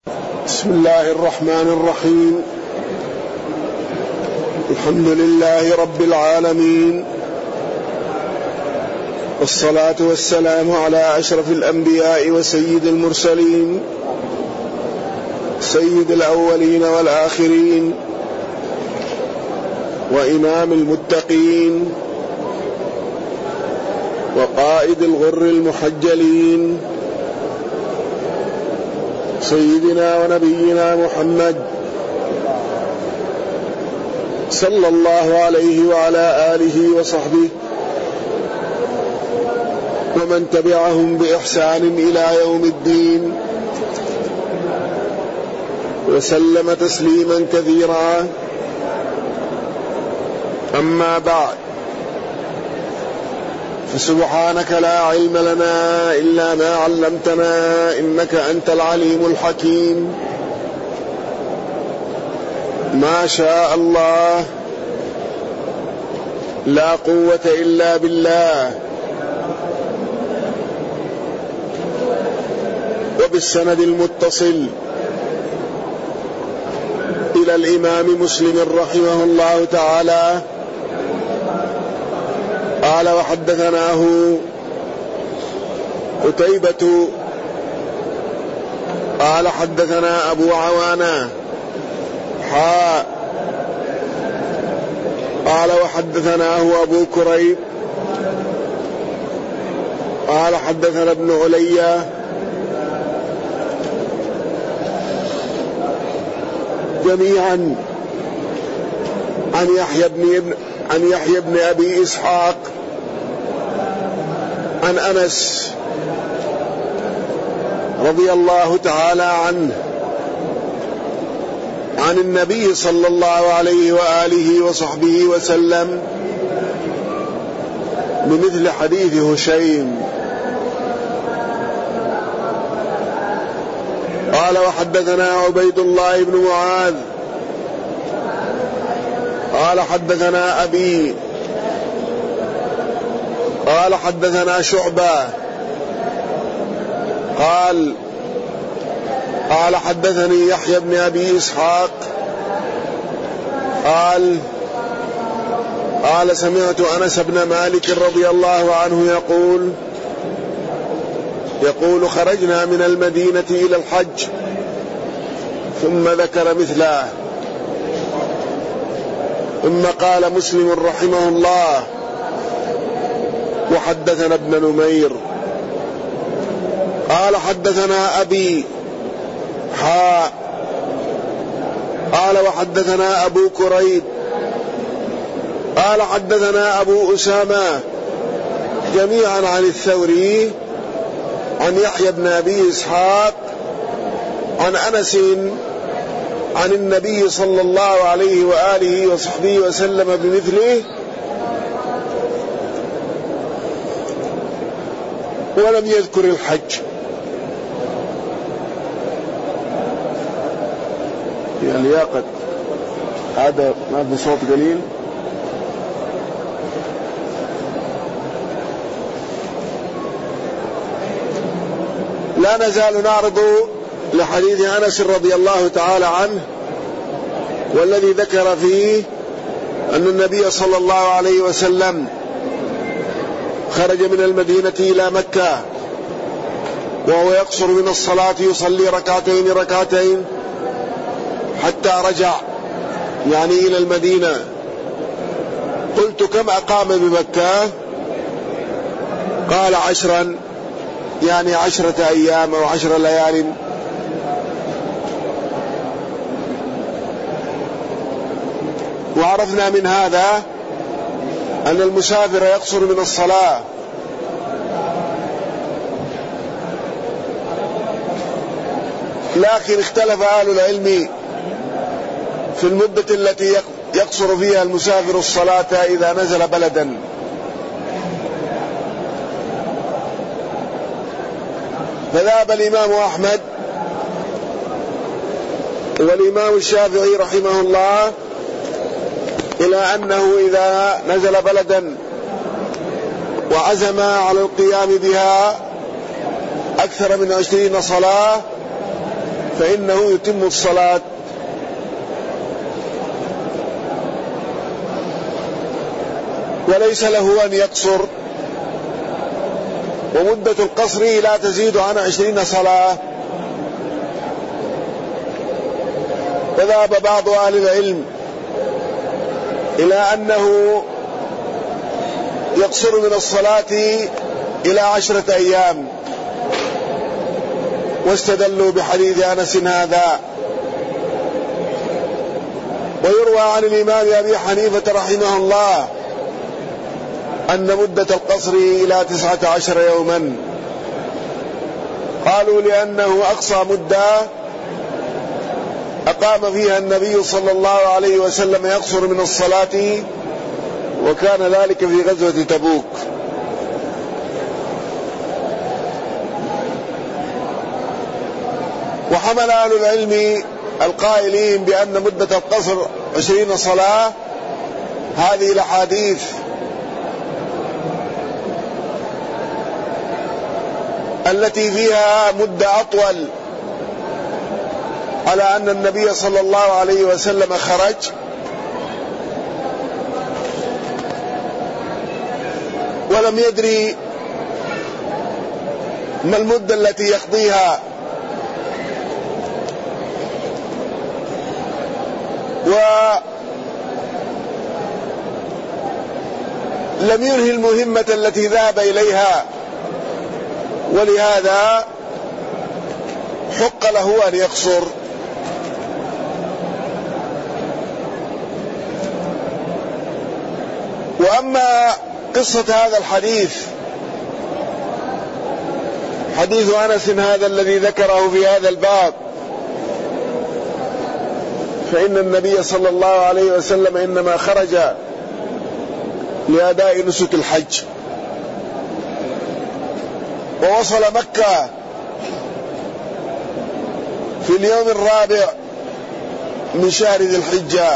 بسم الله الرحمن الرحيم. الحمد لله رب العالمين، والصلاة والسلام على أشرف الأنبياء وسيد المرسلين، سيد الأولين والآخرين، وإمام المتقين، وقائد الغر المحجلين، سيدنا ونبينا محمد صلى الله عليه وعلى آله وصحبه ومن تبعهم بإحسان إلى يوم الدين، وسلم تسليما كثيرا. أما بعد، فسبحانك لا علم لنا إلا ما علمتنا إنك أنت العليم الحكيم. ما شاء الله، لا قوة إلا بالله. وبالسند المتصل إلى الإمام مسلم رحمه الله تعالى قال: وحدثناه قتيبة قال: حدثنا أبو عوانة قال: وحدثناه أبو كريب قال: حدثنا ابن علي جميعا عن يحيى بن أبي إسحاق عن أنس رضي الله تعالى عنه عن النبي صلى الله عليه وآله وصحبه وسلم بمثل حديث هشيم. قال: وحدثنا عبيد الله بن معاذ قال: حدثنا أبي قال: حدثنا شعبة قال: حدثني يحيى بن أبي إسحاق قال: سمعت أنس بن مالك رضي الله عنه يقول: خرجنا من المدينة إلى الحج، ثم ذكر مثله. ثم قال مسلم رحمه الله: وحدثنا ابن نمير قال: حدثنا أبي قال: وحدثنا أبو كريب قال: حدثنا أبو أسامة جميعا عن الثوري عن يحيى بن أبي إسحاق عن أنس عن النبي صلى الله عليه وآله وصحبه وسلم بمثله، ولم يذكر الحج. يا لياقة، هذا ما في صوت قليل. لا نزال نعرض لحديث أنس رضي الله تعالى عنه، والذي ذكر فيه أن النبي صلى الله عليه وسلم خرج من المدينة إلى مكة وهو يقصر من الصلاة، يصلي ركعتين حتى رجع، يعني إلى المدينة. قلت: كم أقام بمكة؟ قال: 10، يعني 10 أيام أو 10 ليال. وعرفنا من هذا أن المسافر يقصر من الصلاة، لكن اختلف أهل العلم في المدة التي يقصر فيها المسافر الصلاة إذا نزل بلدا. فذهب الإمام أحمد والإمام الشافعي رحمه الله إلى أنه إذا نزل بلدا وعزم على القيام بها أكثر من 20 صلاة فإنه يتم الصلاة. وليس له أن يقصر، ومدة القصر لا تزيد عن 20 صلاة. وذهب بعض أهل العلم إلى أنه يقصر من الصلاة إلى 10 أيام، واستدلوا بحديث أنس هذا. ويروى عن الإمام أبي حنيفة رحمه الله أن مدة القصر إلى 19 يوما. قالوا لأنه أقصى مدة أقام فيها النبي صلى الله عليه وسلم يقصر من الصلاة، وكان ذلك في غزوة تبوك. وحمل أهل العلم القائلين بأن مدة القصر 20 صلاة هذه الأحاديث التي فيها مدة أطول، على أن النبي صلى الله عليه وسلم خرج ولم يدري ما المدة التي يقضيها، ولم ينهي المهمة التي ذهب إليها، ولهذا حق له أن يقصر. وأما قصة هذا الحديث، حديث أنس هذا الذي ذكره في هذا الباب، فإن النبي صلى الله عليه وسلم إنما خرج لأداء نسك الحج، ووصل مكة في اليوم الرابع من شهر ذي الحجة،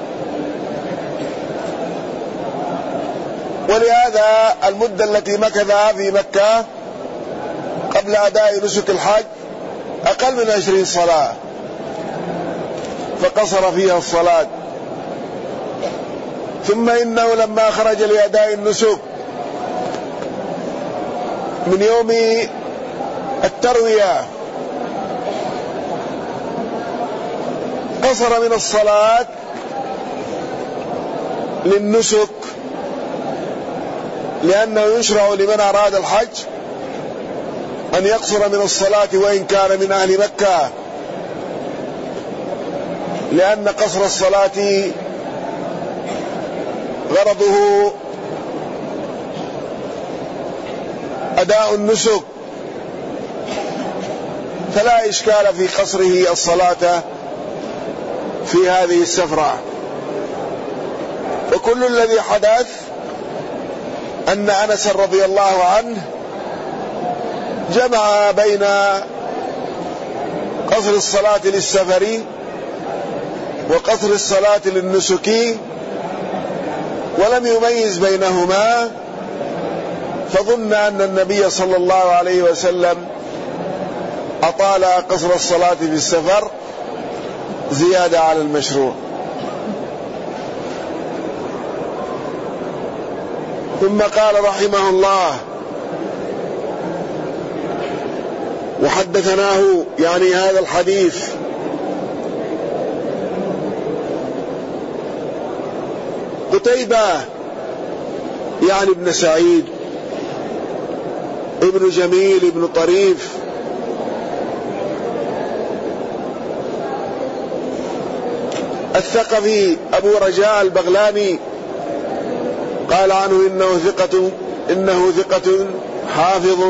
ولهذا المدة التي مكثها في مكة قبل أداء نسك الحج أقل من 20 صلاة، فقصر فيها الصلاة. ثم إنه لما خرج لأداء النسك من يوم التروية قصر من الصلاة للنسك، لأنه يشرع لمن أراد الحج أن يقصر من الصلاة وإن كان من أهل مكة، لأن قصر الصلاة غرضه أداء النسك، فلا إشكال في قصره الصلاة في هذه السفرة. وكل الذي حدث أن أنس رضي الله عنه جمع بين قصر الصلاة للسفر وقصر الصلاة للنسك، ولم يميز بينهما، فظن أن النبي صلى الله عليه وسلم أطال قصر الصلاة في السفر زيادة على المشروع. ثم قال رحمه الله: وحدثناه يعني هذا الحديث قتيبة يعني ابن سعيد ابن جميل ابن طريف الثقفي أبو رجاء البغلاني، قال عنه إنه ثقة حافظ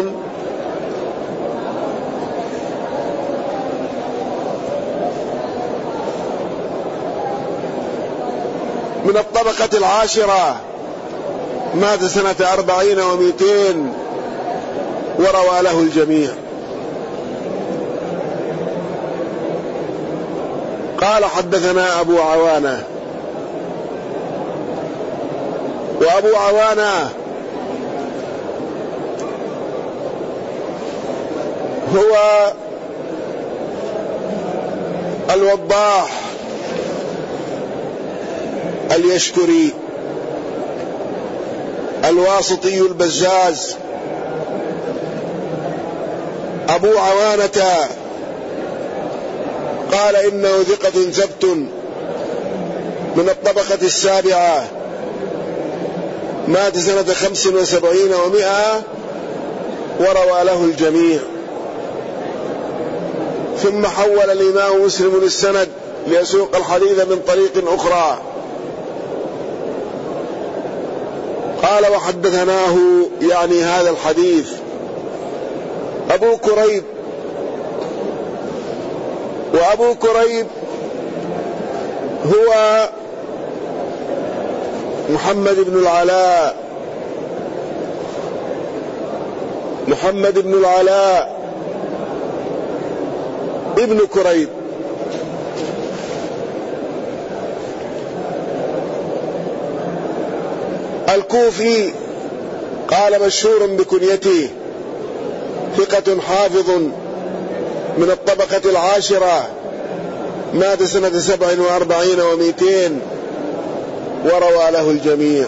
من الطبقة العاشرة، مات سنة 40 و200، وروى له الجميع. قال: حدثنا أبو عوانة. وأبو عوانة هو الوضاح اليشكري الواسطي البزاز أبو عوانة قال إنه ثقة ثبت من الطبقة السابعة، مات سنة 75 و100 وروى له الجميع. ثم حول الإمام مسلم السند ليسوق الحديث من طريق أخرى، قال وحدثناه يعني هذا الحديث أبو كريب، وأبو كريب هو محمد بن العلاء، محمد بن العلاء ابن كريب، الكوفي، قال مشهور بكنيته، ثقة حافظ من الطبقة العاشرة، مات سنة 47 و200 وروى له الجميع.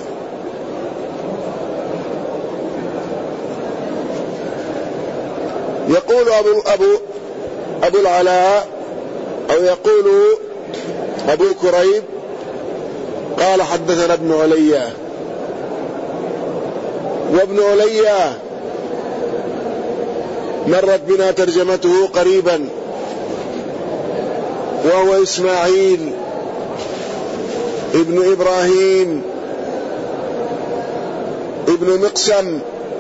يقول أبو العلاء أو يقول أبو كريب قال حدثنا ابن عليا، وابن عليا مرت بنا ترجمته قريبا، وهو إسماعيل ابن إبراهيم ابن مقسم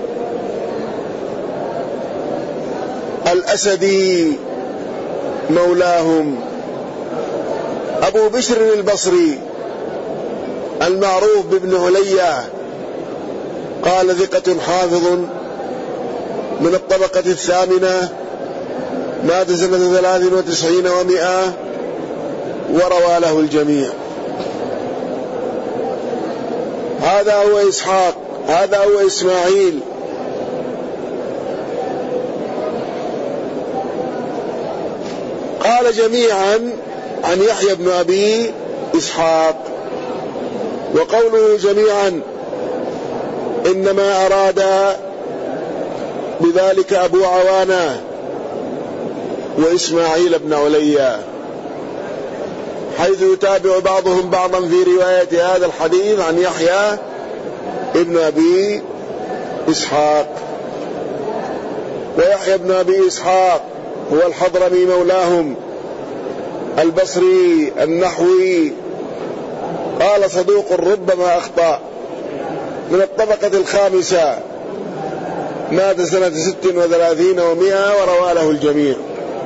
الأسدي مولاهم، أبو بشر البصري المعروف بابن عليا، قال ثقة حافظ من الطبقة الثامنة، مات سنة 93 و100 وروى له الجميع. هذا هو إسحاق، هذا هو إسماعيل. قال جميعا عن يحيى بن أبي إسحاق، وقوله جميعا إنما أراد بذلك أبو عوانة وإسماعيل بن عليا، حيث يتابع بعضهم بعضا في رواية هذا الحديث عن يحيى ابن أبي إسحاق. ويحيى بن أبي إسحاق هو الحضرمي مولاهم البصري النحوي، قال صدوق ربما أخطأ، من الطبقة الخامسة، مات سنة 36 و100 وروى له الجميع.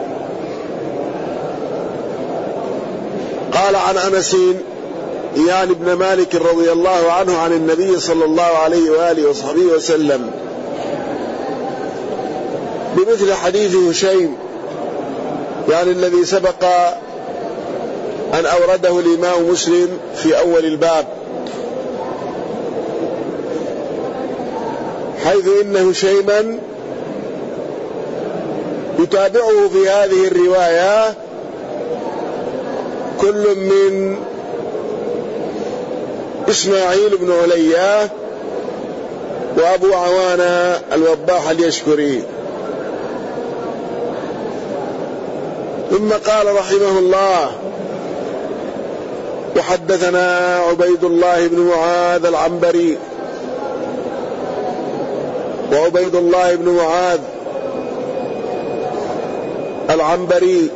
قال عن أنس يعني ابن مالك رضي الله عنه عن النبي صلى الله عليه وآله وصحبه وسلم بمثل حديث هشيم، يعني الذي سبق أن أورده الإمام مسلم في أول الباب، حيث إن هشيما يتابعه في هذه الرواية كل من إسماعيل بن عليا وأبو عوانة الوضاح اليشكري. ثم قال رحمه الله وحدثنا عبيد الله بن معاذ العنبري، وعبيد الله بن معاذ العنبري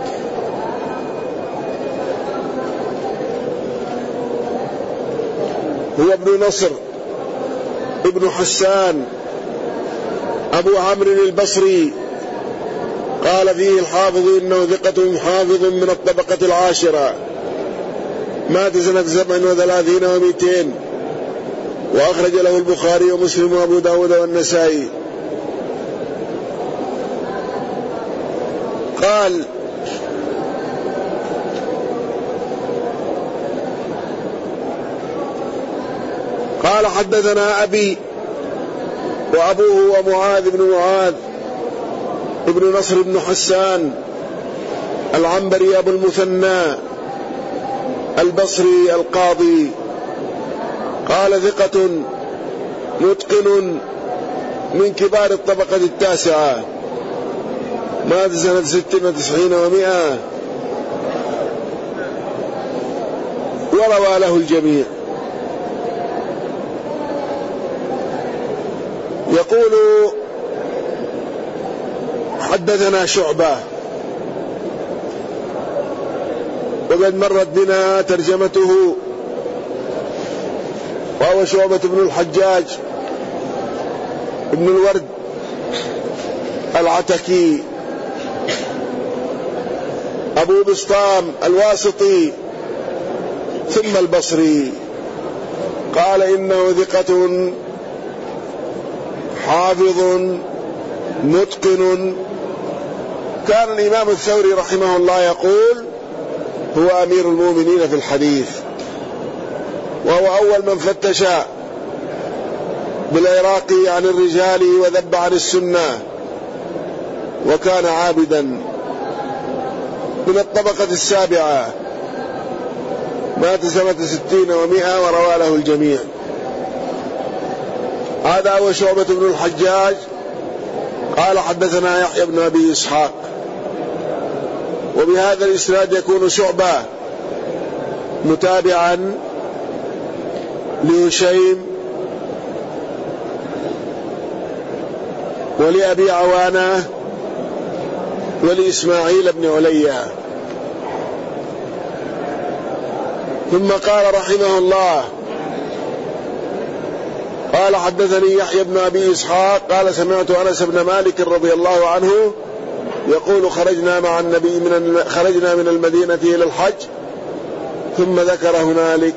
هو ابن نصر ابن حسان أبو عمرو البصري، قال فيه الحافظ إنه ثقة حافظ من الطبقة العاشرة، مات سنة 37 و200 وأخرج له البخاري ومسلم وأبو داود والنسائي. قال حدثنا أبي، وأبوه ومعاذ بن معاذ ابن نصر بن حسان العنبري أبو المثنى البصري القاضي قال ثقة متقن من كبار الطبقة التاسعة، مات سنة 96 و100، وروى له الجميع. يقول حدثنا شعبة، وقد مرت بنا ترجمته، وهو شعبة بن الحجاج ابن الورد العتكي أبو بسطام الواسطي ثم البصري. قال إنه ثقة حافظ متقن. كان الإمام الثوري رحمه الله يقول هو أمير المؤمنين في الحديث، وهو أول من فتش بالعراق عن الرجال وذب عن السنة، وكان عابدا من الطبقة السابعة، مات سنة 60 و100، وروى له الجميع. هذا هو شعبة بن الحجاج. قال حدثنا يحيى بن أبي إسحاق، وبهذا الإسناد يكون شعبة متابعا لهشيم ولأبي عوانة ولإسماعيل بن عليا. ثم قال رحمه الله قال حدثني يحيى بن أبي إسحاق قال سمعت أنس بن مالك رضي الله عنه يقول خرجنا مع النبي خرجنا من المدينة إلى الحج، ثم ذكر هنالك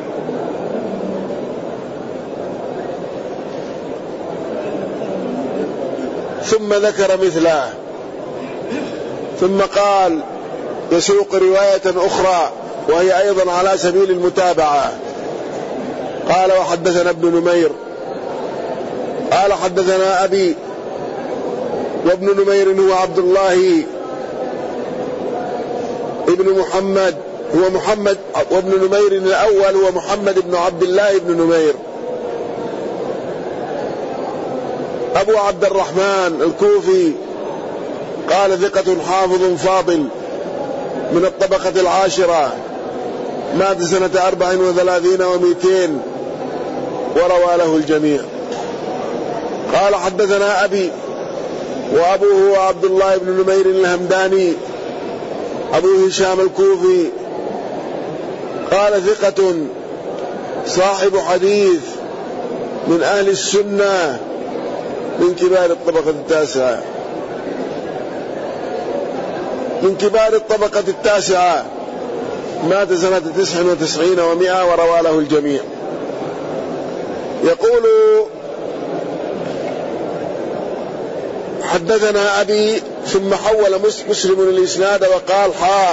ثم ذكر مثله، ثم قال يسوق رواية أخرى وهي أيضا على سبيل المتابعة. قال وحدثنا ابن نمير قال حدثنا أبي، وابن نمير هو عبد الله ابن محمد، هو محمد، وابن نمير الأول هو محمد بن عبد الله بن نمير أبو عبد الرحمن الكوفي. قال ثقة حافظ فاضل من الطبقة العاشرة، مات سنة 34 و200، وروى له الجميع. قال حدثنا أبي، وأبوه عبد الله بن نمير الهمداني أبو هشام الكوفي. قال ثقة صاحب حديث من أهل السنة من كبار الطبقة التاسعة، من كبار الطبقة التاسعة، مات سنة 99 و100، وروى له الجميع. يقول حدثنا أبي، ثم حول مسلم الإسناد وقال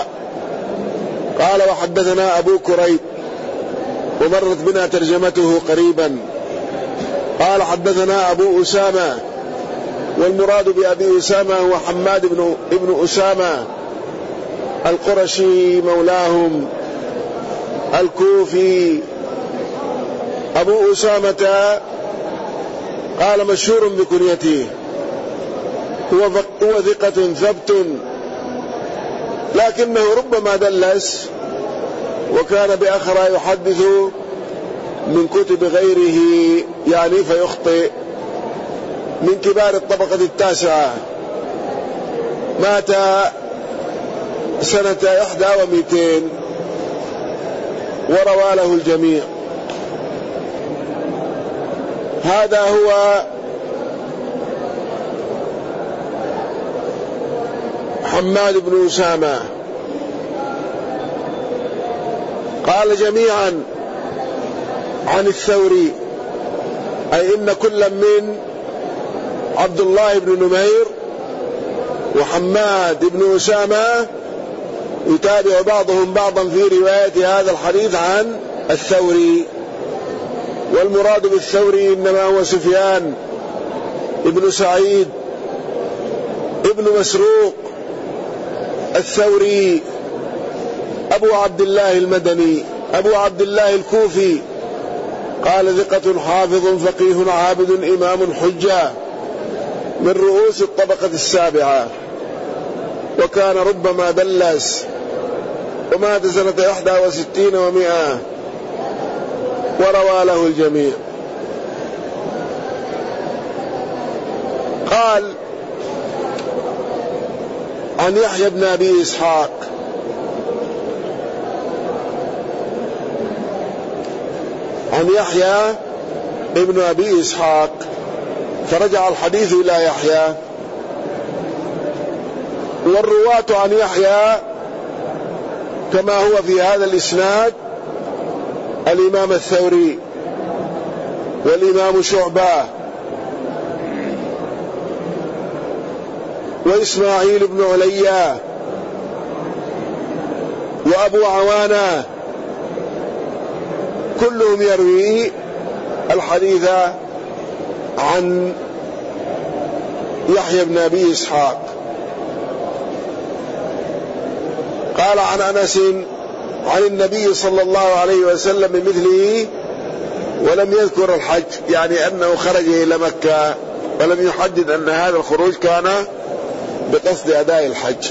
قال وحدثنا أبو كريب، ومرت بنا ترجمته قريبا. قال حدثنا أبو أسامة، والمراد بأبي أسامة هو حماد ابن أسامة القرشي مولاهم الكوفي. أبو أسامة قال مشهور بكنيته، هو ثقة ثبت، لكنه ربما دلس، وكان بأخرى يحدث من كتب غيره يعني فيخطئ. من كبار الطبقة التاسعة، مات سنة 21 و200، وروى له الجميع. هذا هو حماد بن أسامة. قال جميعا عن الثوري، أي إن كل من عبد الله بن نمير وحماد بن أسامة يتابع بعضهم بعضا في رواية هذا الحديث عن الثوري. والمراد بالثوري إنما هو سفيان ابن سعيد ابن مسروق الثوري أبو عبد الله المدني أبو عبد الله الكوفي، قال ثقة حافظ فقيه عابد إمام حجة من رؤوس الطبقة السابعة، وكان ربما دلس، ومات سنة 61 و100، وروى له الجميع. قال عن يحيى بن أبي إسحاق عن يحيى ابن أبي إسحاق، فرجع الحديث إلى يحيى. والرواة عن يحيى كما هو في هذا الإسناد الإمام الثوري والإمام شعبة وإسماعيل بن عليا وأبو عوانة، كلهم يروي الحديث عن يحيى بن أبي إسحاق. قال عن أنس عن النبي صلى الله عليه وسلم بمثله ولم يذكر الحج، يعني أنه خرج إلى مكة ولم يحدد أن هذا الخروج كان بقصد أداء الحج.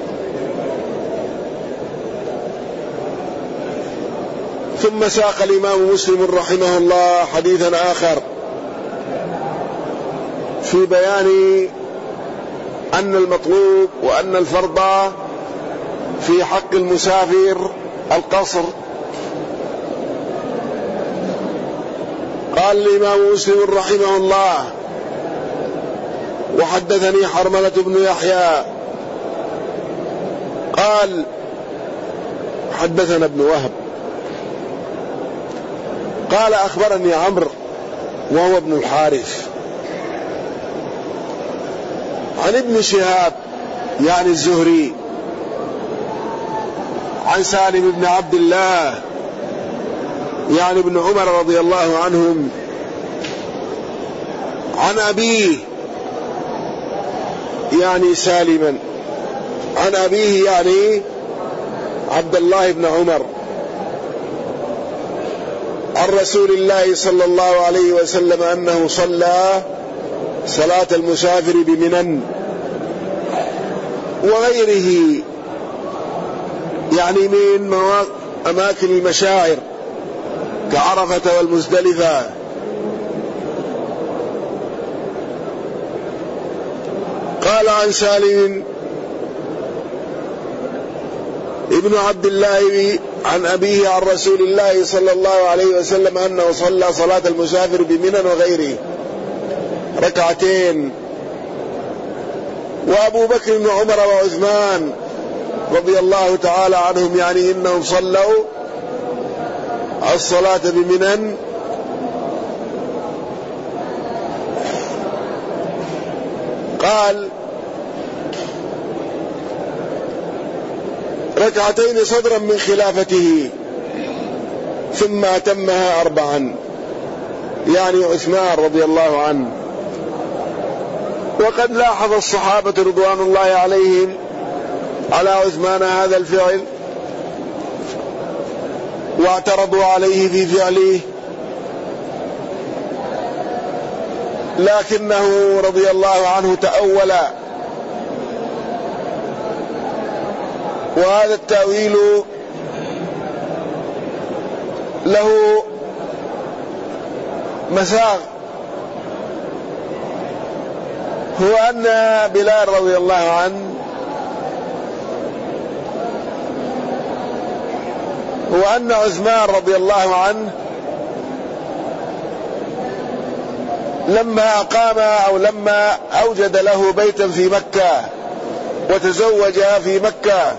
ثم ساق الإمام مسلم رحمه الله حديثا آخر في بيان أن المطلوب وأن الفرض في حق المسافر القصر. قال الإمام مسلم رحمه الله: وحدثني حرملة بن يحيى قال حدثنا ابن وهب قال أخبرني عمرو وهو ابن الحارث عن ابن شهاب يعني الزهري عن سالم بن عبد الله يعني ابن عمر رضي الله عنهم عن أبيه يعني سالما عن أبيه يعني عبد الله بن عمر عن رسول الله صلى الله عليه وسلم أنه صلى صلاة المسافر بمنى وغيره، يعني من أماكن المشاعر كعرفة والمزدلفة. قال عن سالم ابن عبد الله عن أبيه عن رسول الله صلى الله عليه وسلم أنه صلى صلاة المسافر بمنى وغيره ركعتين. وأبو بكر وعمر وعثمان رضي الله تعالى عنهم يعني إنهم صلوا الصلاة بمنى قال ركعتين صدرا من خلافته ثم أتمها 4 يعني عثمان رضي الله عنه. وقد لاحظ الصحابة رضوان الله عليهم على عثمان هذا الفعل واعترضوا عليه في فعله، لكنه رضي الله عنه تأول، وهذا التأويل له مساغ، هو أن بلال رضي الله عنه هو أن عثمان رضي الله عنه لما أقام أو لما أوجد له بيتا في مكة وتزوج في مكة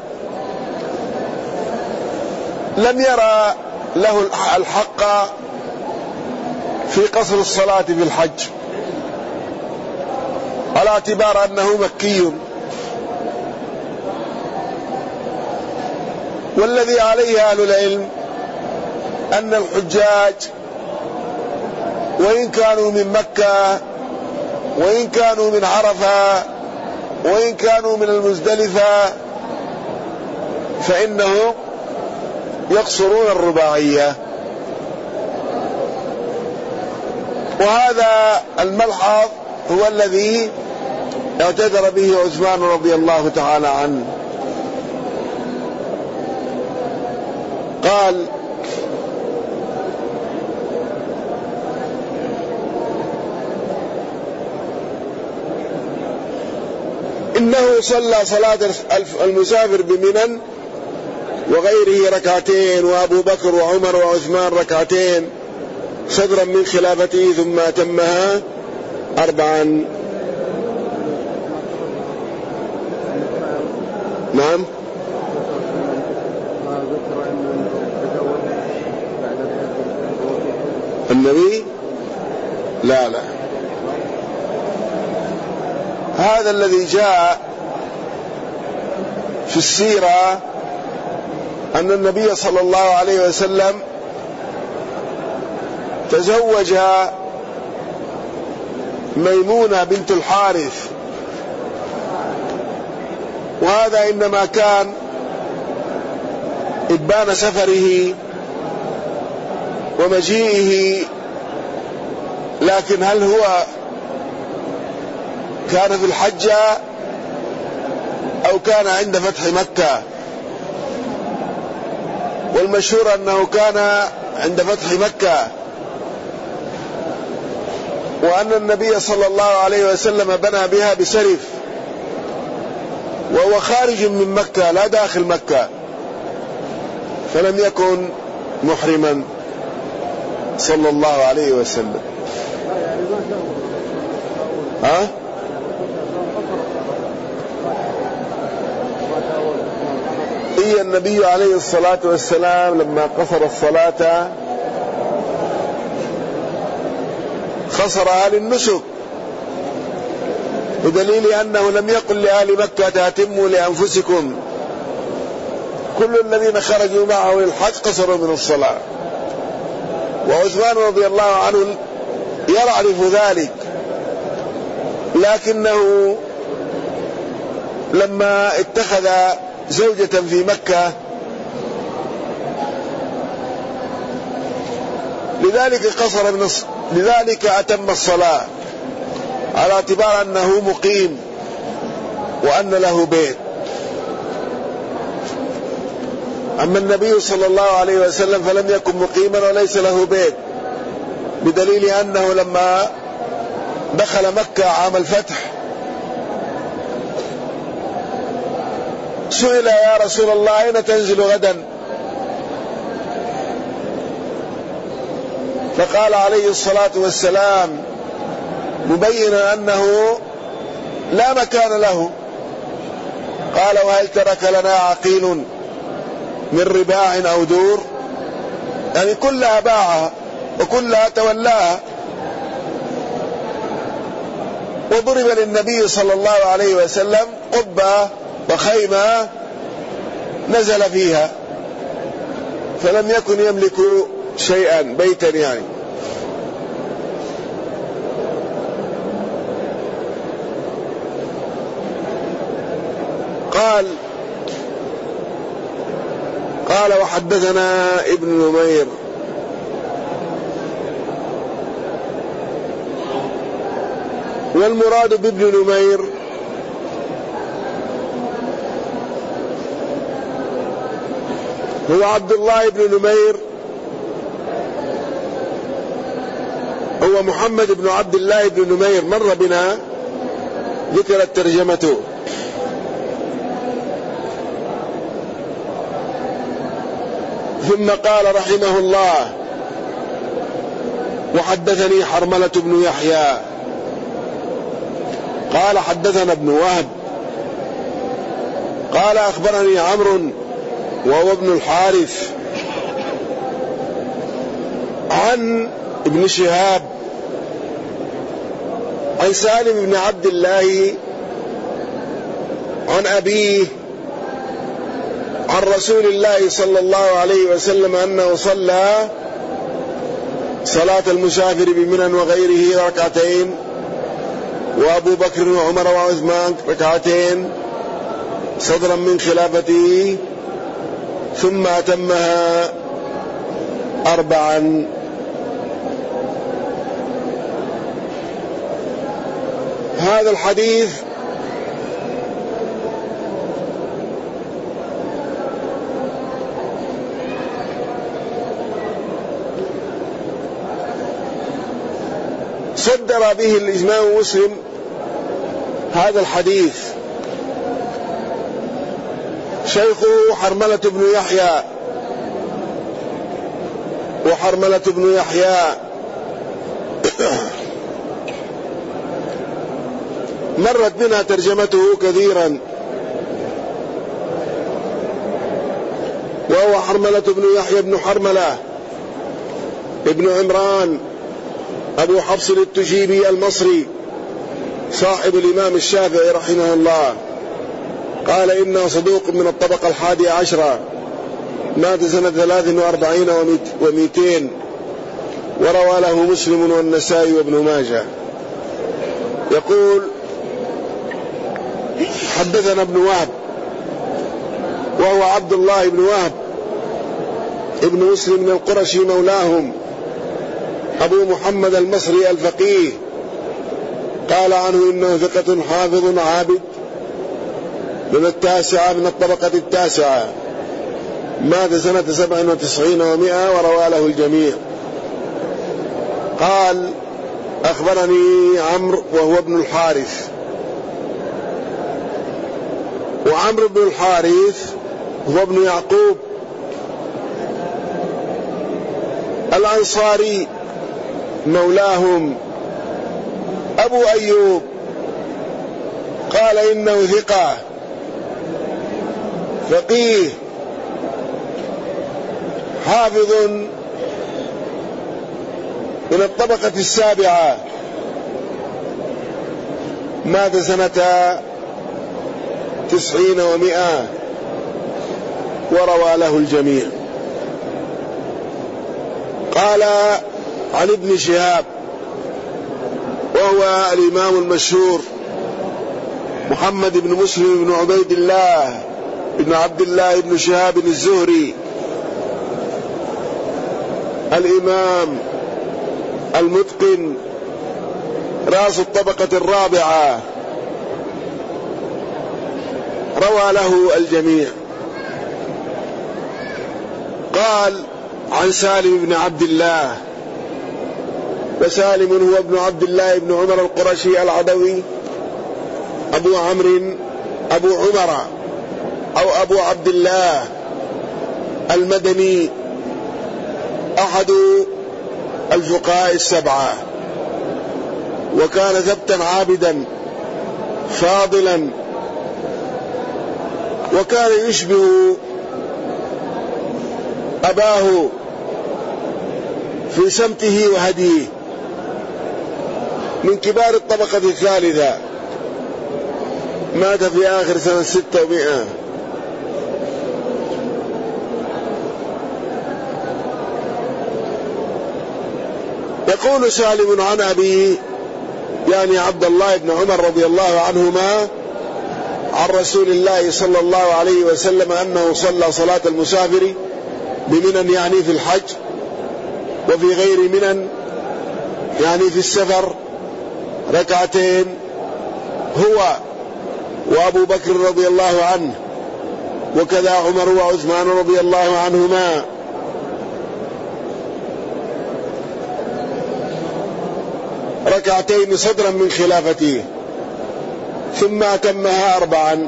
لم يرى له الحق في قصر الصلاة في الحج على اعتبار أنه مكي. والذي عليه أهل العلم أن الحجاج وإن كانوا من مكة وإن كانوا من عرفة وإن كانوا من المزدلفة فإنهم يقصرون الرباعية. وهذا الملحظ هو الذي اعتذر به عثمان رضي الله تعالى عنه. قال: إنه صلى صلاة المسافر بمنى وغيره ركعتين، وأبو بكر وعمر وعثمان ركعتين صدرا من خلافته، ثم أتمها 4. نعم. النبي لا هذا الذي جاء في السيرة أن النبي صلى الله عليه وسلم تزوج ميمونة بنت الحارث، وهذا إنما كان إبان سفره ومجيئه، لكن هل هو كان في الحجة أو كان عند فتح مكة؟ والمشهور أنه كان عند فتح مكة، وأن النبي صلى الله عليه وسلم بنى بها بسرف، وهو خارج من مكة لا داخل مكة، فلم يكن محرما صلى الله عليه وسلم. إيه النبي عليه الصلاة والسلام لما قصر الصلاة خصرها للنسك، بدليل أنه لم يقل لأهل مكة أتموا لأنفسكم، كل الذين خرجوا معه للحج قصروا من الصلاة. وعثمان رضي الله عنه يعرف ذلك، لكنه لما اتخذ زوجة في مكة لذلك أتم الصلاة على اعتبار أنه مقيم وأن له بيت. أما النبي صلى الله عليه وسلم فلم يكن مقيما وليس له بيت، بدليل أنه لما دخل مكة عام الفتح سئل: يا رسول الله أين تنزل غدا؟ فقال عليه الصلاة والسلام مبينا أنه لا مكان له، قال: وهل ترك لنا عقيل من رباع أو دور؟ يعني كلها باعها وكلها تولاها. وضرب للنبي صلى الله عليه وسلم قبة وخيمة نزل فيها، فلم يكن يملك شيئا، بيتا يعني. قال وحدثنا ابن نمير والمراد بابن نمير هو عبد الله بن نمير، هو محمد بن عبد الله بن نمير، مر بنا ذكرت ترجمته. ثم قال رحمه الله: وحدثني حرملة بن يحيى قال حدثنا ابن وهب قال أخبرني عمرو وهو ابن الحارث عن ابن شهاب عن سالم بن عبد الله عن أبيه عن رسول الله صلى الله عليه وسلم أنه صلى صلاة المسافر بمنى وغيره ركعتين، وأبو بكر وعمر وعثمان ركعتين صدرا من خلافته، ثم أتمها 4. هذا الحديث صدر به الإمام مسلم هذا الحديث شيخه حرملة بن يحيى، وحرملة بن يحيى مرت بنا ترجمته كثيرا، وهو حرملة بن يحيى بن حرملة ابن عمران أبو حفص التجيبي المصري صاحب الإمام الشافعي رحمه الله. قال إنه صدوق من الطبقة 11، مات سنة 43 و200، وروى له مسلم والنسائي وابن ماجه. يقول حدثنا ابن وهب، وهو عبد الله بن وهب ابن مسلم القرشي مولاهم أبو محمد المصري الفقيه. قال عنه إنه ثقة حافظ عابد من الطبقة 9، مات سنة 97 و100، وروى له الجميع. قال أخبرني عمرو وهو ابن الحارث، وعمرو بن الحارث هو ابن يعقوب الأنصاري مولاهم أبو أيوب. قال إنه ثقة فقيه حافظ من الطبقة 7، مات سنة 90 و100، وروى له الجميع. قال عن ابن شهاب، وهو الإمام المشهور محمد بن مسلم بن عبيد الله بن عبد الله بن شهاب الزهري، الإمام المتقن رأس الطبقة 4، روى له الجميع. قال عن سالم بن عبد الله، وسالم هو ابن عبد الله بن عمر القرشي العدوي أبو عمرو أبو عمر أو أبو عبد الله المدني، أحد الفقهاء 7، وكان ثبتا عابدا فاضلا، وكان يشبه أباه في سمته وهديه، من كبار الطبقة 3، مات في آخر سنة 600. يقول سالم عن أبيه يعني عبد الله بن عمر رضي الله عنهما عن رسول الله صلى الله عليه وسلم أنه صلى صلاة المسافر بمنى يعني في الحج، وفي غير منى يعني في السفر 2 هو وأبو بكر رضي الله عنه، وكذا عمر وعثمان رضي الله عنهما. ركعتين صدرا من خلافته، ثم أتمها 4.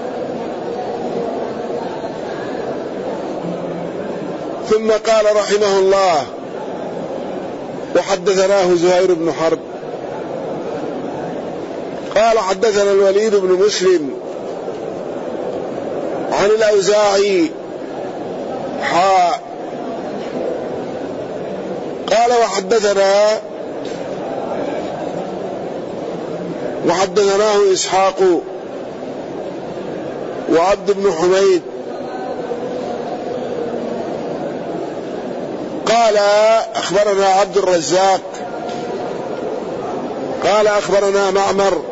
ثم قال رحمه الله وحدثناه زهير بن حرب قال حدثنا الوليد بن مسلم عن الأوزاعي قال وحدثناه إسحاق وعبد بن حميد قال أخبرنا عبد الرزاق قال أخبرنا معمر،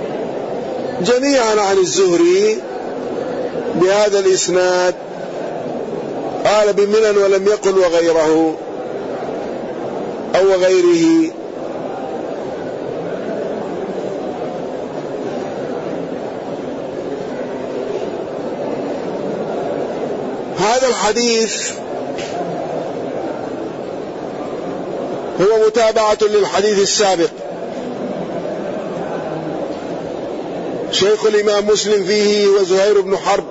جميعا عن الزهري بهذا الإسناد قال بمنن ولم يقل وغيره أو وغيره. هذا الحديث هو متابعة للحديث السابق. شيخ الإمام مسلم فيه وزهير بن حرب،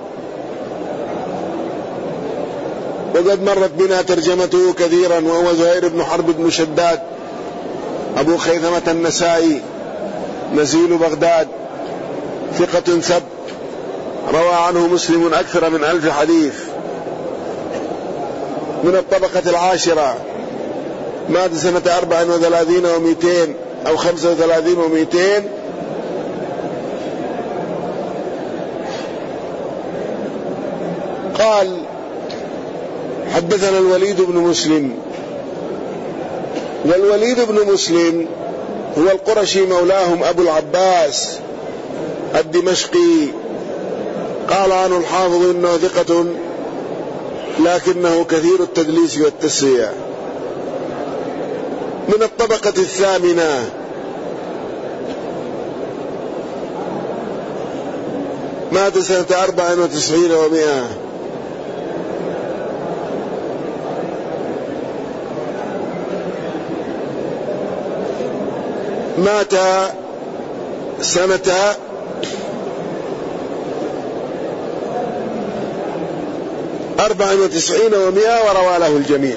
وقد مرت بنا ترجمته كثيرا، وهو زهير بن حرب بن شداد أبو خيثمة النسائي نزيل بغداد، ثقة ثبت، روى عنه مسلم أكثر من 1000 حديث، من الطبقة العاشرة، مات سنة 34 و200 أو 35 و200. قال حدثنا الوليد بن مسلم، والوليد بن مسلم هو القرشي مولاهم أبو العباس الدمشقي. قال عنه الحافظ إنه ثقة لكنه كثير التدليس والتسوية. من الطبقة الثامنة، مات سنة 94 و100. مات سنة 94 و100 وروى له الجميع.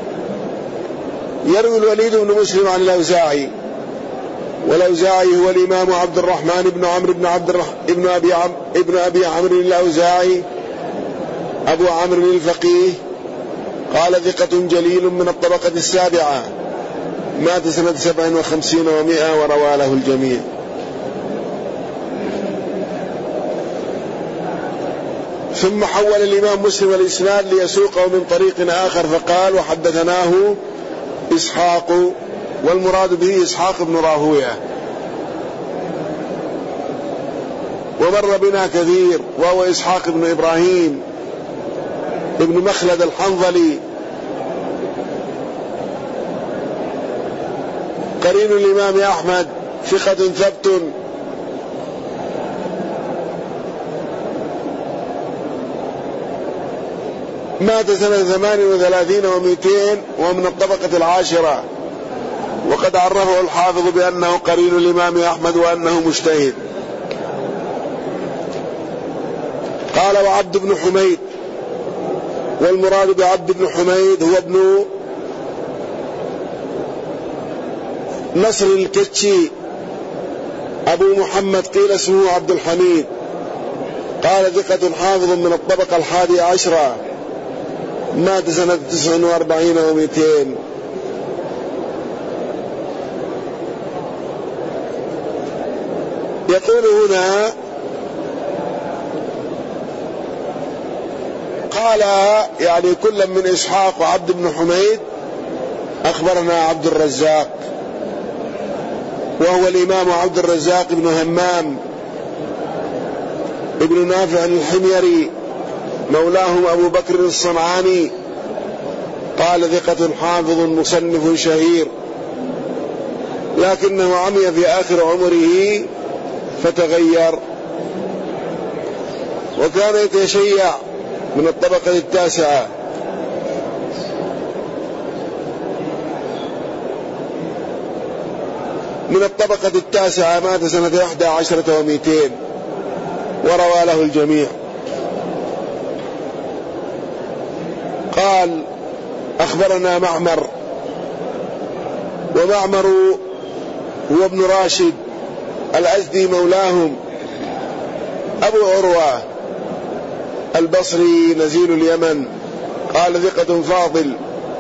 يروي الوليد بن مسلم عن الأوزاعي، والأوزاعي هو الإمام عبد الرحمن بن عمرو ابن أبي عمرو الأوزاعي أبو عمرو الفقيه. قال ثقة جليل من الطبقة السابعة، مات سنة 57 و100 وروى له الجميع. ثم حول الإمام مسلم الإسناد ليسوقه من طريق آخر، فقال وحدثناه إسحاق، والمراد به إسحاق بن راهويه، ومر بنا كثير، وهو إسحاق بن إبراهيم ابن مخلد الحنظلي قرين الإمام أحمد، ثقة ثبت. مات سنة 38 و200 ومن الطبقة العاشرة، وقد عرفه الحافظ بأنه قرين الإمام أحمد وأنه مجتهد. قال وعبد بن حميد، والمراد بعبد بن حميد هو ابن نصر الكتشي أبو محمد، قيل اسمه عبد الحميد. قال ثقة حافظ من الطبقة 11، مات سنة 49 و200. يقول هنا قال يعني كل من إسحاق وعبد بن حميد أخبرنا عبد الرزاق، وهو الإمام عبد الرزاق بن همام ابن نافع الحميري مولاهم أبو بكر الصنعاني. قال ثقة حافظ مصنف شهير، لكنه عمي في آخر عمره فتغير، وكان يتشيع من الطبقة 9. من الطبقة 9، مات سنة 11 و200 وروى له الجميع. قال أخبرنا معمر، ومعمر هو ابن راشد الأزدي مولاهم أبو عروة البصري نزيل اليمن. قال ثقة فاضل.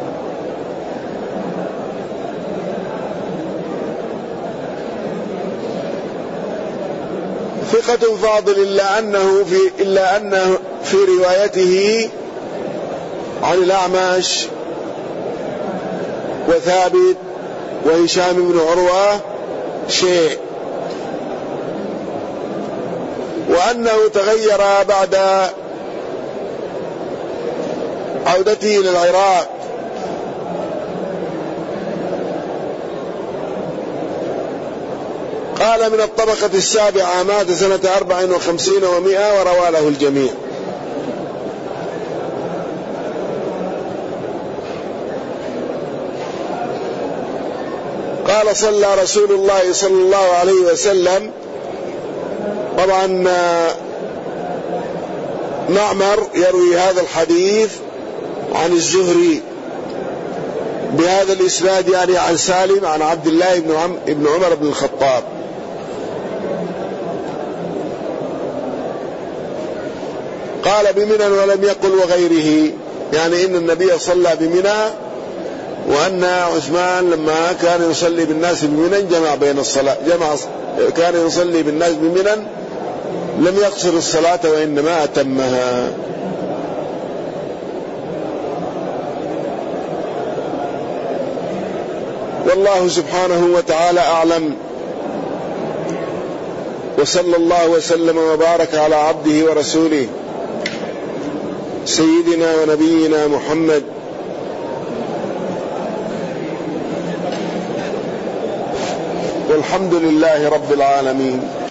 ثقة فاضل إلا أنه في روايته عن الأعمش وثابت وهشام بن عروة شيء، وأنه تغير بعد عودته إلى العراق قال: من الطبقة السابعة، مات سنة 54 و100، وروى له الجميع. قال: صلى رسول الله صلى الله عليه وسلم. طبعا معمر يروي هذا الحديث عن الزهري بهذا الإسناد، يعني عن سالم عن عبد الله بن عمر بن الخطاب. قال: بمنى، ولم يقل وغيره، يعني إن النبي صلى بمنى، وأن عثمان لما كان يصلي بالناس بمنى جمع بين الصلاة، كان يصلي بالناس بمنى لم يقصر الصلاة وإنما أتمها. والله سبحانه وتعالى أعلم، وصلى الله وسلم وبارك على عبده ورسوله سيدنا ونبينا محمد، والحمد لله رب العالمين.